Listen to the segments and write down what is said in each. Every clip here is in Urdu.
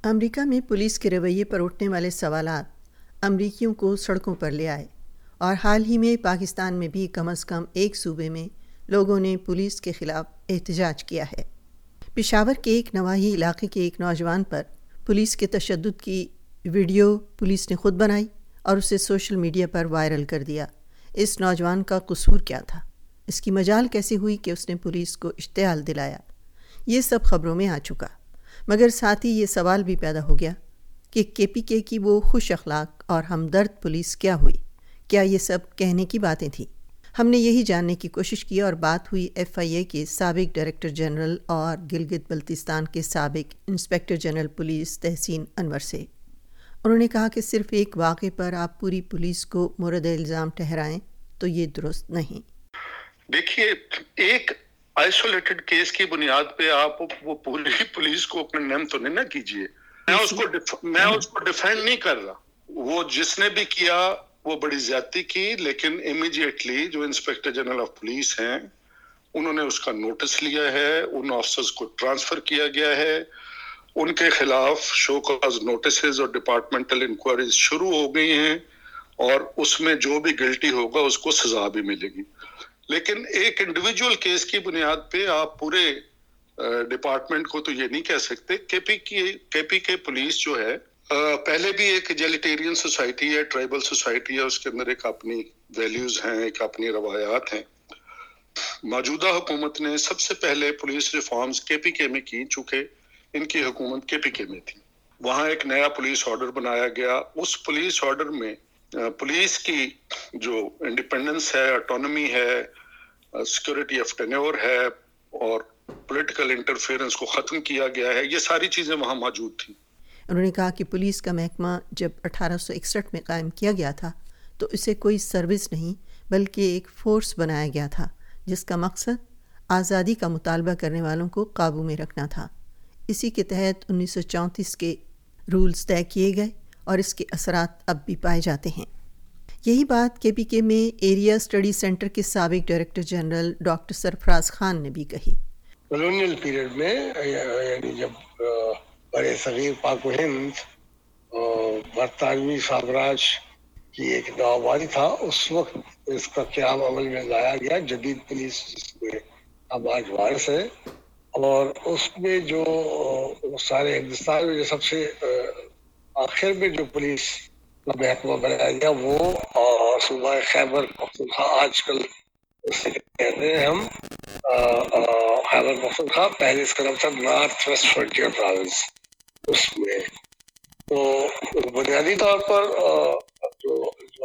امریکہ میں پولیس کے رویے پر اٹھنے والے سوالات امریکیوں کو سڑکوں پر لے آئے اور حال ہی میں پاکستان میں بھی کم از کم ایک صوبے میں لوگوں نے پولیس کے خلاف احتجاج کیا ہے۔ پشاور کے ایک نواحی علاقے کے ایک نوجوان پر پولیس کے تشدد کی ویڈیو پولیس نے خود بنائی اور اسے سوشل میڈیا پر وائرل کر دیا۔ اس نوجوان کا قصور کیا تھا؟ اس کی مجال کیسے ہوئی کہ اس نے پولیس کو اشتعال دلایا؟ یہ سب خبروں میں آ چکا، مگر ساتھ ہی یہ سوال بھی پیدا ہو گیا کہ KPK کی وہ خوش اخلاق اور ہمدرد پولیس کیا ہوئی؟ کیا یہ سب کہنے کی باتیں تھیں؟ ہم نے یہی جاننے کی کوشش کی اور بات ہوئی FIA کے سابق ڈائریکٹر جنرل اور گلگت بلتستان کے سابق انسپکٹر جنرل پولیس تحسین انور سے۔ انہوں نے کہا کہ صرف ایک واقعے پر آپ پوری پولیس کو مورد الزام ٹھہرائیں تو یہ درست نہیں۔ دیکھیے، ایک آئسولیٹڈ کیس کی بنیاد پہ آپ وہ پوری پولیس کو اپنے نیم تو نہیں نہ کیجیے۔ میں اس کو ڈیفینڈ نہیں کر رہا، وہ جس نے بھی کیا وہ بڑی زیادتی کی، لیکن امیڈیٹلی جو انسپکٹر جنرل آف پولیس ہیں انہوں نے اس کا نوٹس لیا ہے، ان آفیسرز کو ٹرانسفر کیا گیا ہے، ان کے خلاف شو کاز نوٹسز اور ڈپارٹمنٹل انکوائریز شروع ہو گئی ہیں اور اس میں جو بھی گلٹی ہوگا اس کو سزا بھی ملے گی۔ لیکن ایک انڈیویجول کیس کی بنیاد پہ آپ پورے ڈپارٹمنٹ کو تو یہ نہیں کہہ سکتے۔ KPK پولیس جو ہے پہلے بھی ایک ایگلیٹیرین سوسائٹی ہے، ٹرائبل سوسائٹی ہے، اس کے اندر ایک اپنی ویلیوز ہیں، ایک اپنی روایات ہیں۔ موجودہ حکومت نے سب سے پہلے پولیس ریفارمز KPK میں کی، چونکہ ان کی حکومت KPK میں تھی۔ وہاں ایک نیا پولیس آرڈر بنایا گیا، اس پولیس آرڈر میں پولیس کی جو انڈیپینڈنس ہے، آٹونومی ہے، سیکورٹی آف ٹینیور ہے اور پولیٹیکل انٹرفیئرنس کو ختم کیا گیا ہے، یہ ساری چیزیں وہاں موجود تھیں۔ انہوں نے کہا کہ پولیس کا محکمہ جب 1861 میں قائم کیا گیا تھا تو اسے کوئی سروس نہیں بلکہ ایک فورس بنایا گیا تھا جس کا مقصد آزادی کا مطالبہ کرنے والوں کو قابو میں رکھنا تھا۔ اسی کے تحت 1934 کے رولز طے کیے گئے اور اس کے اثرات اب بھی پائے جاتے ہیں۔ یہی بات KPK میں ایریا اسٹڈی سینٹر کے سابق director general doctor Sarfaraz Khan نے بھی کہی۔ کالونیل پیریڈ میں، یعنی جب بڑے صغیر پاک و ہند برطانوی سامراج کی ایک نوآبادی تھا، اس وقت اس کا قیام عمل میں لایا گیا، جدید پولیس جس میں اب آج وائرس ہے، اور اس میں جو سارے ہندوستان میں جو سب سے آخر میں جو پولیس کا محکمہ بنایا گیا وہ صوبہ خیبر پختونخوا، آج کل اسے کہتے ہیں ہم خیبر پختونخوا، پہلے اس کا نام تھا نارتھ ویسٹ فرنٹیئر پروونس۔ اس میں تو بنیادی طور پر جو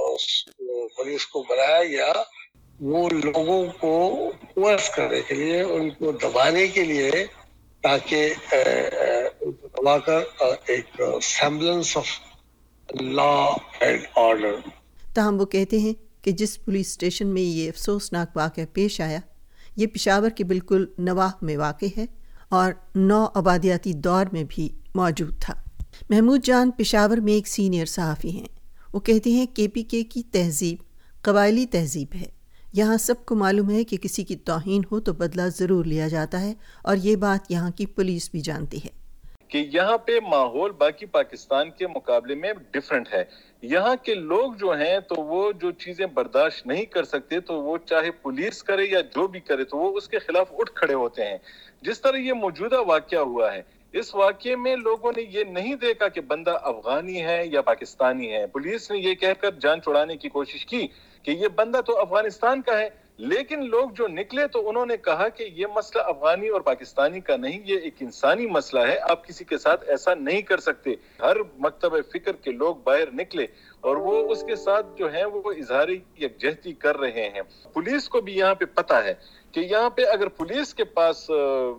پولیس کو بنایا گیا وہ لوگوں کو کوئرس کرنے کے لیے، ان کو دبانے کے لیے، تاکہ ان کو دبا کر ایک semblance of law and order. تاہم وہ کہتے ہیں کہ جس پولیس اسٹیشن میں یہ افسوسناک واقعہ پیش آیا یہ پشاور کے بالکل نواح میں واقع ہے اور نو آبادیاتی دور میں بھی موجود تھا۔ محمود جان پشاور میں ایک سینئر صحافی ہیں۔ وہ کہتے ہیں KPK کی تہذیب قبائلی تہذیب ہے، یہاں سب کو معلوم ہے کہ کسی کی توہین ہو تو بدلہ ضرور لیا جاتا ہے اور یہ بات یہاں کی پولیس بھی جانتی ہے کہ یہاں پہ ماحول باقی پاکستان کے مقابلے میں ڈیفرنٹ ہے۔ یہاں کے لوگ جو ہیں تو وہ جو چیزیں برداشت نہیں کر سکتے تو وہ چاہے پولیس کرے یا جو بھی کرے تو وہ اس کے خلاف اٹھ کھڑے ہوتے ہیں۔ جس طرح یہ موجودہ واقعہ ہوا ہے، اس واقعے میں لوگوں نے یہ نہیں دیکھا کہ بندہ افغانی ہے یا پاکستانی ہے۔ پولیس نے یہ کہہ کر جان چھڑانے کی کوشش کی کہ یہ بندہ تو افغانستان کا ہے، لیکن لوگ جو نکلے تو انہوں نے کہا کہ یہ مسئلہ افغانی اور پاکستانی کا نہیں، یہ ایک انسانی مسئلہ ہے، آپ کسی کے ساتھ ایسا نہیں کر سکتے۔ ہر مکتب فکر کے لوگ باہر نکلے اور وہ اس کے ساتھ جو ہیں وہ اظہار یکجہتی کر رہے ہیں۔ پولیس کو بھی یہاں پہ پتہ ہے کہ یہاں پہ اگر پولیس کے پاس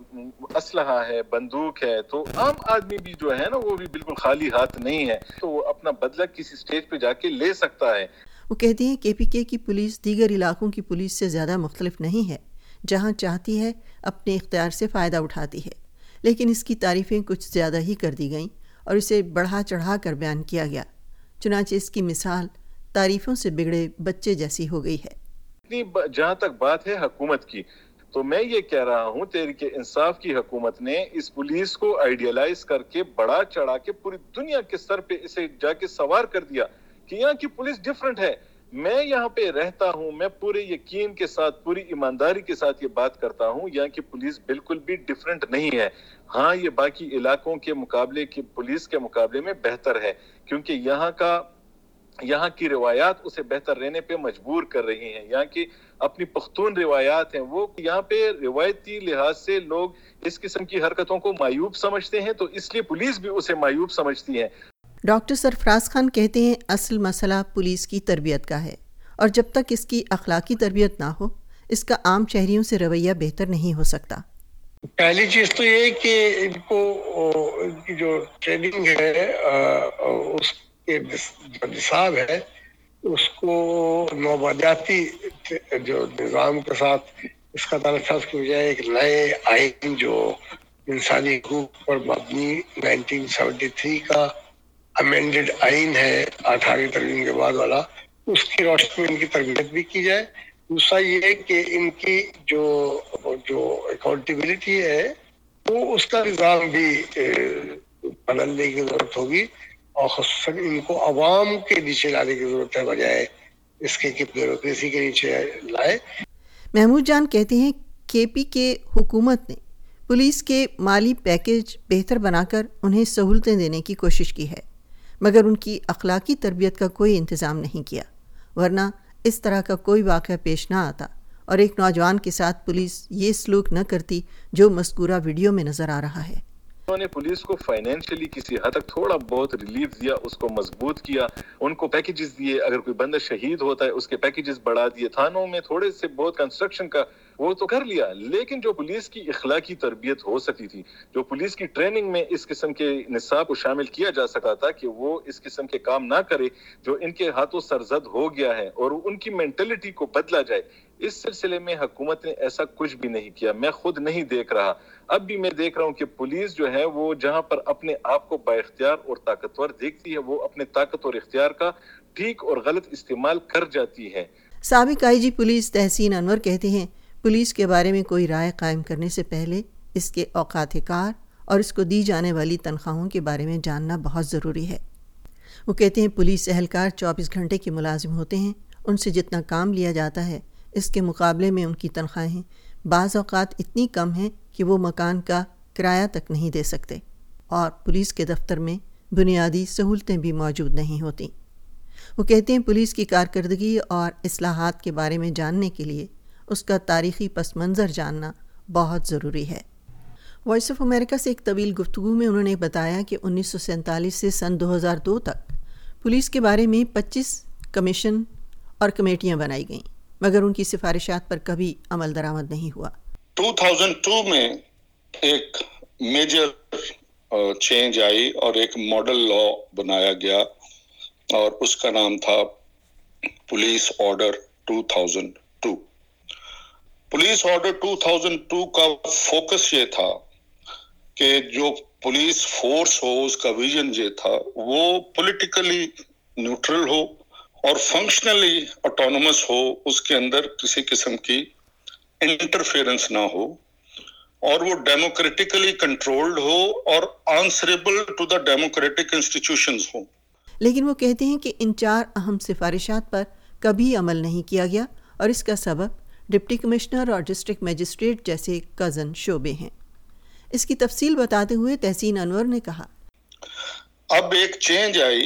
اسلحہ ہے، بندوق ہے، تو عام آدمی بھی جو ہے نا وہ بھی بالکل خالی ہاتھ نہیں ہے، تو وہ اپنا بدلہ کسی سٹیج پہ جا کے لے سکتا ہے۔ وہ کہتے ہیں KPK کی پولیس دیگر علاقوں کی پولیس سے زیادہ مختلف نہیں ہے، جہاں چاہتی ہے اپنے اختیار سے فائدہ اٹھاتی ہے، لیکن اس کی تعریفیں کچھ زیادہ ہی کر دی گئیں اور اسے بڑھا چڑھا کر بیان کیا گیا، چنانچہ اس کی مثال تعریفوں سے بگڑے بچے جیسی ہو گئی ہے۔ جہاں تک بات ہے حکومت کی، تو میں یہ کہہ رہا ہوں تحریک انصاف کی حکومت نے اس پولیس کو آئیڈیالائز کر کے بڑا چڑھا کے پوری دنیا کے سر پہ اسے جا کے سوار کر دیا کہ یہاں کی پولیس ڈیفرنٹ ہے. میں یہاں پہ رہتا ہوں, میں پورے یقین کے ساتھ پوری ایمانداری کے ساتھ یہ بات کرتا ہوں, یہاں کی پولیس بالکل بھی ڈیفرنٹ نہیں ہے. ہاں یہ باقی علاقوں کے مقابلے کی پولیس کے مقابلے میں بہتر ہے کیونکہ یہاں کی روایات اسے بہتر رہنے پہ مجبور کر رہی ہیں. یہاں کی اپنی پختون روایات ہیں, وہ یہاں پہ روایتی لحاظ سے لوگ اس قسم کی حرکتوں کو معیوب سمجھتے ہیں, تو اس لیے پولیس بھی اسے معیوب سمجھتی ہے. ڈاکٹر سرفراز خان کہتے ہیں اصل مسئلہ پولیس کی تربیت کا ہے, اور جب تک اس کی اخلاقی تربیت نہ ہو اس کا عام شہریوں سے رویہ بہتر نہیں ہو سکتا. پہلی چیز تو یہ کہ ان کو ان کی جو ٹریننگ ہے اس کے جو نصاب ہے اس کو نوبادیاتی جو نظام کے ساتھ اس کا تعلق کی بجائے ایک نئے آئین جو انسانی حقوق پر مبنی 1973 کا امینڈڈ آئین ہے 18ویں ترمیم کے بعد والا, اس کی روشنی میں ان کی تربیت بھی کی جائے. دوسرا یہ کہ ان کی جو اکاؤنٹیبلٹی ہے وہ اس کا نظام بھی بدلنے کی ضرورت ہوگی, اور خصوصاً ان کو عوام کے نیچے لانے کی ضرورت ہے بجائے اس کے کہ بیوروکریسی کے نیچے لائے. محمود جان کہتے ہیں کے پی کے حکومت نے پولیس کے مالی پیکیج بہتر بنا کر انہیں سہولتیں دینے کی کوشش کی ہے, مگر ان کی اخلاقی تربیت کا کوئی انتظام نہیں کیا, ورنہ اس طرح کا کوئی واقعہ پیش نہ آتا اور ایک نوجوان کے ساتھ پولیس یہ سلوک نہ کرتی جو مذکورہ ویڈیو میں نظر آ رہا ہے. انہوں نے پولیس کو فائنینشلی کسی حد تک تھوڑا بہت ریلیف دیا, اس کو مضبوط کیا, ان کو پیکیجز دیے, اگر کوئی بندہ شہید ہوتا ہے اس کے پیکیجز بڑھا دیے, تھانوں میں تھوڑے سے بہت کنسٹرکشن کا وہ تو کر لیا. لیکن جو پولیس کی اخلاقی تربیت ہو سکتی تھی, جو پولیس کی ٹریننگ میں اس قسم کے نصاب کو شامل کیا جا سکا تھا کہ وہ اس قسم کے کام نہ کرے جو ان کے ہاتھوں سرزد ہو گیا ہے, اور ان کی مینٹلٹی کو بدلا جائے, اس سلسلے میں حکومت نے ایسا کچھ بھی نہیں کیا. میں خود نہیں دیکھ رہا, اب بھی میں دیکھ رہا ہوں کہ پولیس جو ہے وہ جہاں پر اپنے آپ کو با اختیار اور طاقتور دیکھتی ہے وہ اپنے طاقت اور اختیار کا ٹھیک اور غلط استعمال کر جاتی ہے. سابق آئی جی پولیس تحسین انور کہتے ہیں پولیس کے بارے میں کوئی رائے قائم کرنے سے پہلے اس کے اوقات کار اور اس کو دی جانے والی تنخواہوں کے بارے میں جاننا بہت ضروری ہے. وہ کہتے ہیں پولیس اہلکار 24 گھنٹے کے ملازم ہوتے ہیں, ان سے جتنا کام لیا جاتا ہے اس کے مقابلے میں ان کی تنخواہیں بعض اوقات اتنی کم ہیں کہ وہ مکان کا کرایہ تک نہیں دے سکتے, اور پولیس کے دفتر میں بنیادی سہولتیں بھی موجود نہیں ہوتیں. وہ کہتے ہیں پولیس کی کارکردگی اور اصلاحات کے بارے میں جاننے کے لیے اس کا تاریخی پس منظر جاننا بہت ضروری ہے. وائس آف امریکہ سے ایک طویل گفتگو میں انہوں نے بتایا کہ 1947 سے سن 2002 تک پولیس کے بارے میں 25 کمیشن اور کمیٹیاں بنائی گئیں, مگر ان کی سفارشات پر کبھی عمل درآمد نہیں ہوا. 2002 میں ایک میجر چینج آئی اور ایک ماڈل لا بنایا گیا اور اس کا نام تھا پولیس آرڈر 2002. پولیس آرڈر 2002 کا فوکس یہ تھا کہ جو پولیس فورس ہو اس کا ویژن یہ تھا وہ پولیٹیکلی نیوٹرل ہو اور فنکشنلی آٹونومس ہو, اس کے اندر کسی قسم کی انٹرفیئرنس نہ ہو, اور وہ ڈیموکریٹکلی کنٹرولڈ ہو اور answerable to the democratic institutions ہو. لیکن وہ کہتے ہیں کہ ان 4 اہم سفارشات پر کبھی عمل نہیں کیا گیا, اور اس کا سبب ڈپٹی کمشنر اور ڈسٹرکٹ میجسٹریٹ جیسے کزن شعبے ہیں. اس کی تفصیل بتاتے ہوئے تحسین انور نے کہا, اب ایک چینج آئی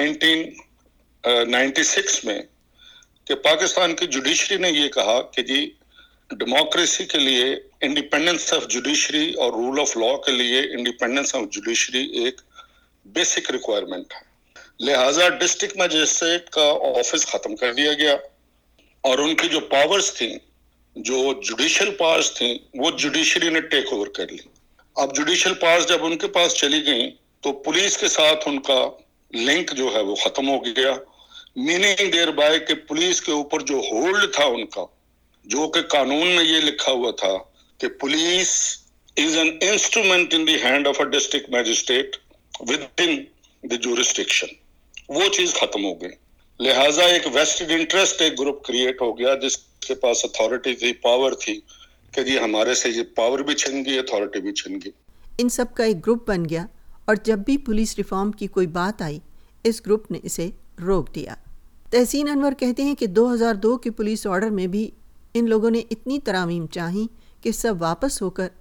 1996 میں کہ پاکستان کی جوڈیشری نے یہ کہا کہ جی ڈیموکریسی کے لیے انڈیپینڈنس آف جوڈیشری اور رول آف لا کے لیے انڈیپینڈنس آف جوڈیشری ایک بیسک ریکوائرمنٹ ہے. لہٰذا ڈسٹرکٹ میجسٹریٹ کا آفس ختم کر دیا گیا اور ان کی جو پاورز تھیں, جو جوڈیشل پاورز تھیں, وہ جوڈیشری نے ٹیک اوور کر لی. اب جوڈیشل پاورز جب ان کے پاس چلی گئیں تو پولیس کے ساتھ ان کا لنک جو ہے وہ ختم ہو گیا. میننگ دیر بائی کہ پولیس کے اوپر جو ہولڈ تھا ان کا, جو کہ قانون میں یہ لکھا ہوا تھا کہ police is an instrument in the hand of a district magistrate within the jurisdiction, وہ چیز ختم ہو گئی. لہٰذا ایک ویسٹڈ انٹرسٹ ایک گروپ کریٹ ہو گیا جس کے پاس اتھارٹی تھی, پاور تھی کہ جی ہمارے سے یہ پاور بھی چھن گئی, اتھارٹی بھی چھن گئی. ان سب کا ایک گروپ بن گیا اور جب بھی پولیس ریفارم کی کوئی بات آئی اس گروپ نے اسے روک دیا. تحسین انور کہتے ہیں کہ 2002 کے پولیس آرڈر میں بھی ان لوگوں نے اتنی ترامیم چاہیں کہ سب واپس ہو کر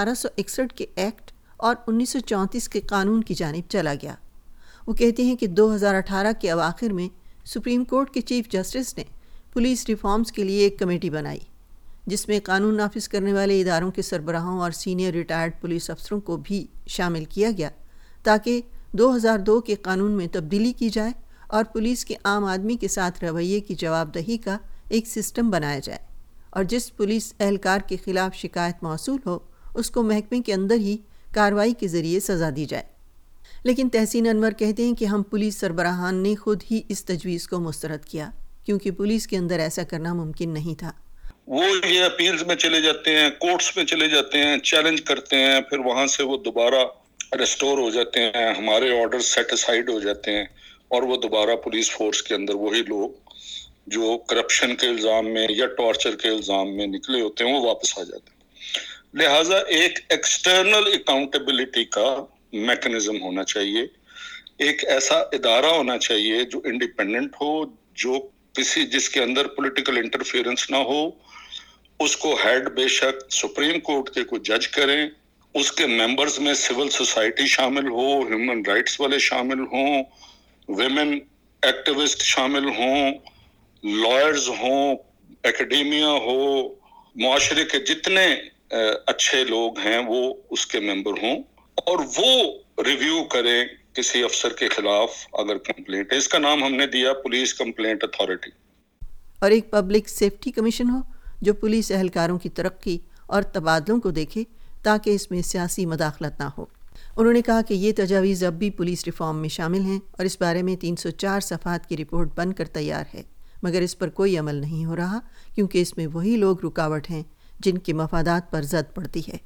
1861 کے ایکٹ اور 1934 کے قانون کی جانب چلا گیا. وہ کہتے ہیں کہ 2018 کے اواخر میں سپریم کورٹ کے چیف جسٹس نے پولیس ریفارمز کے لیے ایک کمیٹی بنائی جس میں قانون نافذ کرنے والے اداروں کے سربراہوں اور سینئر ریٹائرڈ پولیس افسروں کو بھی شامل کیا گیا تاکہ 2002 کے قانون میں تبدیلی کی جائے اور پولیس کے عام آدمی کے ساتھ رویے کی جواب دہی کا ایک سسٹم بنایا جائے اور جس پولیس اہلکار کے خلاف شکایت موصول ہو اس کو محکمے کے اندر ہی کارروائی کے ذریعے سزا دی جائے. لیکن تحسین انور کہتے ہیں کہ ہم پولیس سربراہان نے خود ہی اس تجویز کو مسترد کیا کیونکہ پولیس کے اندر ایسا کرنا ممکن نہیں تھا. وہ یہ اپیلز میں چلے جاتے ہیں, کورٹس میں چلے جاتے ہیں, چیلنج کرتے ہیں, پھر وہاں سے وہ دوبارہ ریسٹور ہو جاتے ہیں, ہمارے آرڈر سیٹ اسائیڈ ہو جاتے ہیں اور وہ دوبارہ پولیس فورس کے اندر وہی لوگ جو کرپشن کے الزام میں یا ٹارچر کے الزام میں نکلے ہوتے ہیں وہ واپس آ جاتے ہیں. لہٰذا ایک ایکسٹرنل اکاؤنٹیبلٹی کا میکنزم ہونا چاہیے, ایک ایسا ادارہ ہونا چاہیے جو انڈیپینڈنٹ ہو, جو جس کے اندر پولیٹیکل انٹرفیئرنس نہ ہو. اس کو ہیڈ بے شک سپریم کورٹ کے کوئی جج کریں, اس کے ممبرز میں سول سوسائٹی شامل ہو, ہیومن رائٹس والے شامل ہوں, ویمن ایکٹیوسٹ شامل ہوں, لائرز ہوں, ایکیڈیمیا ہو, معاشرے کے جتنے اچھے لوگ ہیں وہ اس کے ممبر ہوں اور وہ ریویو کریں کسی افسر کے خلاف اگر کمپلینٹ ہے. اس کا نام ہم نے دیا پولیس کمپلینٹ اتھارٹی. اور ایک پبلک سیفٹی کمیشن ہو جو پولیس اہلکاروں کی ترقی اور تبادلوں کو دیکھے تاکہ اس میں سیاسی مداخلت نہ ہو. انہوں نے کہا کہ یہ تجاویز اب بھی پولیس ریفارم میں شامل ہیں اور اس بارے میں 304 صفحات کی رپورٹ بن کر تیار ہے, مگر اس پر کوئی عمل نہیں ہو رہا کیونکہ اس میں وہی لوگ رکاوٹ ہیں جن کے مفادات پر زد پڑتی ہے.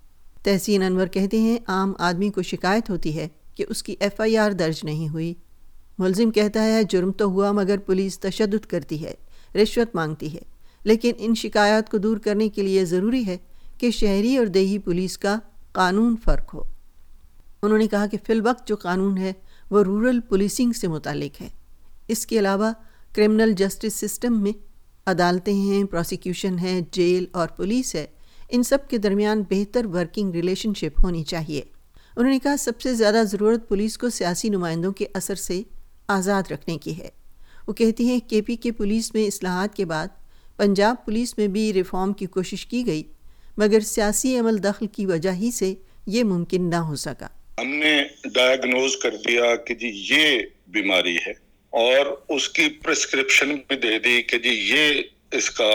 تحسین انور کہتے ہیں عام آدمی کو شکایت ہوتی ہے کہ اس کی FIR درج نہیں ہوئی. ملزم کہتا ہے جرم تو ہوا مگر پولیس تشدد کرتی ہے, رشوت مانگتی ہے. لیکن ان شکایات کو دور کرنے کے لیے ضروری ہے کہ شہری اور دیہی پولیس کا قانون فرق ہو. انہوں نے کہا کہ فی الوقت جو قانون ہے وہ رورل پولیسنگ سے متعلق ہے. اس کے علاوہ کرمنل جسٹس سسٹم میں عدالتیں ہیں, پروسیکیوشن ہے, جیل اور پولیس ہے, ان سب کے درمیان بہتر ورکنگ ریلیشن شپ ہونی چاہیے. انہوں نے کہا سب سے زیادہ ضرورت پولیس کو سیاسی نمائندوں کے اثر سے آزاد رکھنے کی ہے. وہ کہتی ہیں KP کے پولیس میں اصلاحات کے بعد پنجاب پولیس میں بھی ریفارم کی کوشش کی گئی مگر سیاسی عمل دخل کی وجہ ہی سے یہ ممکن نہ ہو سکا. ہم نے ڈائیگنوز کر دیا کہ جی یہ بیماری ہے اور اس کی پرسکرپشن بھی دے دی کہ جی یہ اس کا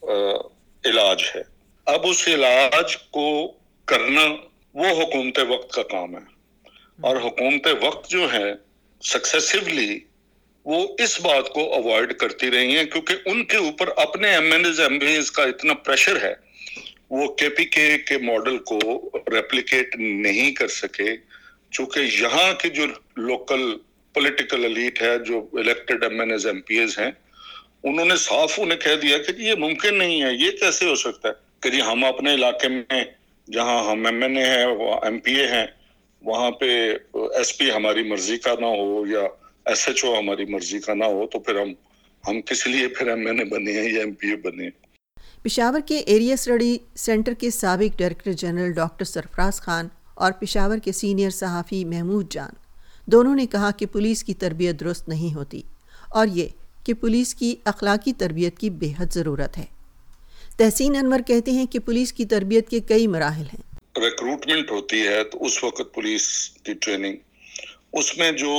علاج ہے. اب اس علاج کو کرنا وہ حکومت وقت کا کام ہے اور حکومت وقت جو ہے سکسیسیولی وہ اس بات کو اوائڈ کرتی رہی ہیں کیونکہ ان کے اوپر اپنے MNs کا اتنا پریشر ہے, وہ KPK کے ماڈل کو ریپلیکیٹ نہیں کر سکے چونکہ یہاں کے جو لوکل پولیٹیکل ایلیٹ ہے, جو الیکٹڈ MNs MPs ہیں, انہوں نے صاف انہیں کہہ دیا کہ یہ ممکن نہیں ہے, یہ کیسے ہو سکتا ہے کہ جی ہم اپنے علاقے میں جہاں ہم MNA ہیں MPA ہیں وہاں پہ SP ہماری مرضی کا نہ ہو یا SHO ہماری مرضی کا نہ ہو تو پھر ہم کس لیے پھر MNA بنے ہیں یا MPA بنے ہیں. پشاور کے ایریا اسٹڈی سینٹر کے سابق director general doctor Sarfaraz Khan اور پشاور کے سینئر صحافی محمود جان دونوں نے کہا کہ پولیس کی تربیت درست نہیں ہوتی اور یہ کہ پولیس کی اخلاقی تربیت کی بے حد ضرورت ہے. تحسین انور کہتے ہیں کہ پولیس کی تربیت کے کئی مراحل ہیں. ریکروٹمنٹ ہوتی ہے تو اس وقت پولیس کی ٹریننگ, اس میں جو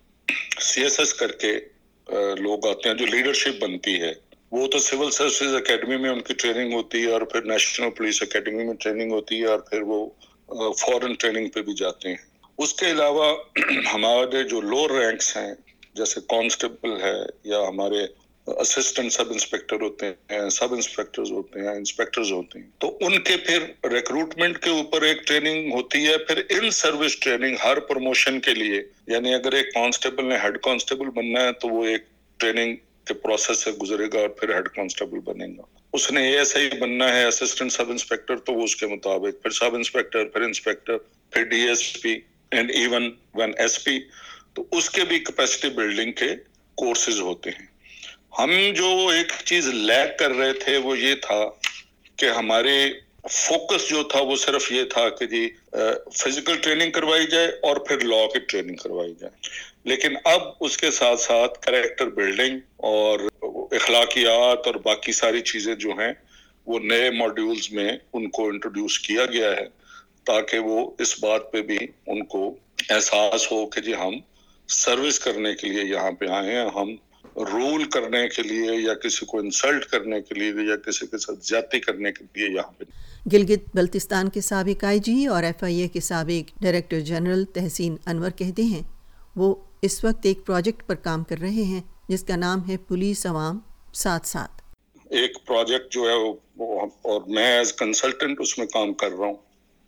CSS کر کے لوگ آتے ہیں, جو لیڈرشپ بنتی ہے, وہ تو سول سروسز اکیڈمی میں ان کی ٹریننگ ہوتی ہے اور پھر نیشنل پولیس اکیڈمی میں ٹریننگ ہوتی ہے اور پھر وہ فورن ٹریننگ پہ بھی جاتے ہیں. اس کے علاوہ ہمارے جو لوور رینکس ہیں جیسے کانسٹیبل ہے یا ہمارے اسسٹنٹ سب انسپیکٹر ہوتے ہیں, سب انسپیکٹرز ہوتے ہیں, انسپیکٹرز ہوتے ہیں, تو ان کے پھر ریکروٹمنٹ کے اوپر ایک ٹریننگ ہوتی ہے. پھر ان سروس ٹریننگ ہر پروموشن کے لیے, یعنی اگر ایک کانسٹیبل نے ہیڈ کانسٹیبل بننا ہے تو وہ ایک ٹریننگ کے پروسیس سے گزرے گا اور پھر ہیڈ کانسٹیبل بنے گا. اس نے ASI بننا ہے, اسسٹنٹ سب انسپیکٹر, تو وہ اس کے مطابق پھر سب انسپیکٹر, پھر انسپیکٹر, پھر DSP and even one SP, تو اس کے بھی کیپیسٹی بلڈنگ کے کورسز ہوتے ہیں. ہم جو ایک چیز لیک کر رہے تھے وہ یہ تھا کہ ہمارے فوکس جو تھا وہ صرف یہ تھا کہ جی فزیکل ٹریننگ کروائی جائے اور پھر لا کی ٹریننگ کروائی جائے, لیکن اب اس کے ساتھ ساتھ کریکٹر بلڈنگ اور اخلاقیات اور باقی ساری چیزیں جو ہیں وہ نئے ماڈیولز میں ان کو انٹروڈیوس کیا گیا ہے, تاکہ وہ اس بات پہ بھی ان کو احساس ہو کہ جی ہم سروس کرنے کے لیے یہاں پہ آئے ہیں, ہم رول کرنے کے لیے یا کسی کو انسلٹ کرنے کے لیے یا کسی کے ساتھ زیادتی کرنے کے لیے یہاں پہ. گلگت بلتستان کے سابق IG اور FIA کے سابق ڈائریکٹر جنرل تحسین انور کہتے ہیں وہ اس وقت ایک پروجیکٹ پر کام کر رہے ہیں جس کا نام ہے پولیس عوام ساتھ ساتھ. ایک پروجیکٹ جو ہے اور میں ایز کنسلٹنٹ اس میں کام کر رہا ہوں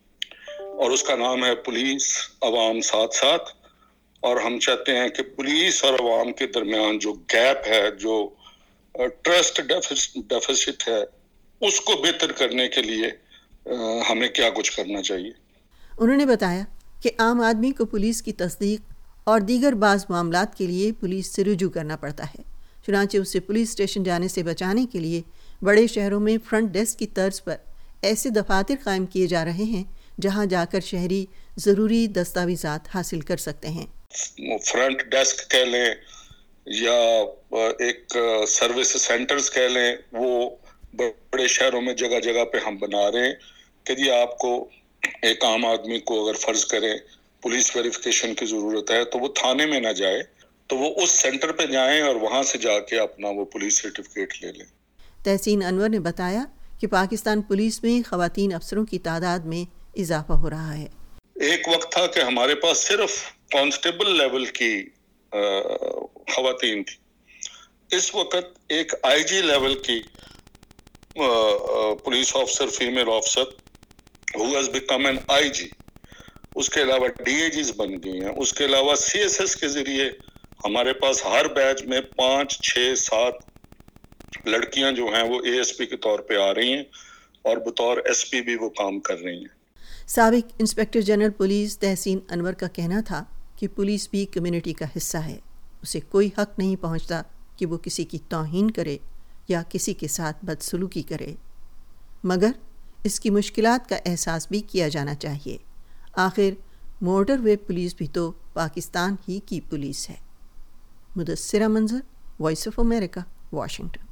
اور اس کا نام ہے پولیس عوام ساتھ ساتھ, اور ہم چاہتے ہیں کہ پولیس اور عوام کے درمیان جو گیپ ہے, جو ٹرسٹ ڈیفیسٹ ہے, اس کو بہتر کرنے کے لیے ہمیں کیا کچھ کرنا چاہیے. انہوں نے بتایا کہ عام آدمی کو پولیس کی تصدیق اور دیگر بعض معاملات کے لیے پولیس سے رجوع کرنا پڑتا ہے, چنانچہ اسے پولیس اسٹیشن جانے سے بچانے کے لیے بڑے شہروں میں فرنٹ ڈیسک کی طرز پر ایسے دفاتر قائم کیے جا رہے ہیں جہاں جا کر شہری ضروری دستاویزات حاصل کر سکتے ہیں. فرنٹ ڈیسک کہہ لیں یا ایک سروس سینٹرز کہہ لیں, وہ بڑے شہروں میں جگہ جگہ پہ ہم بنا رہے ہیں کہ جی آپ کو ایک عام آدمی کو اگر فرض کریں پولیس ویریفیکیشن کی ضرورت ہے تو وہ تھانے میں نہ جائے, تو وہ اس سینٹر پہ جائیں اور وہاں سے جا کے اپنا وہ پولیس سرٹیفکیٹ لے لیں. تحسین انور نے بتایا کہ پاکستان پولیس میں خواتین افسروں کی تعداد میں اضافہ ہو رہا ہے. ایک وقت تھا کہ ہمارے پاس صرف کانسٹیبل لیول کی خواتین تھی, اس وقت ایک IG لیول کی police officer, female officer who has become an IG, اس کے علاوہ DIGs بن گئی ہیں, اس کے علاوہ CSS کے ذریعے ہمارے پاس ہر بیچ میں 5, 6, 7 لڑکیاں جو ہیں وہ ASP کے طور پہ آ رہی ہیں اور بطور SP بھی وہ کام کر رہی ہیں. سابق انسپیکٹر جنرل پولیس تحسین انور کا کہنا تھا کہ پولیس بھی کمیونٹی کا حصہ ہے, اسے کوئی حق نہیں پہنچتا کہ وہ کسی کی توہین کرے یا کسی کے ساتھ بدسلوکی کرے, مگر اس کی مشکلات کا احساس بھی کیا جانا چاہیے. آخر موٹر وے پولیس بھی تو پاکستان ہی کی پولیس ہے. مدثرہ منظر, وائس آف امریکہ, واشنگٹن.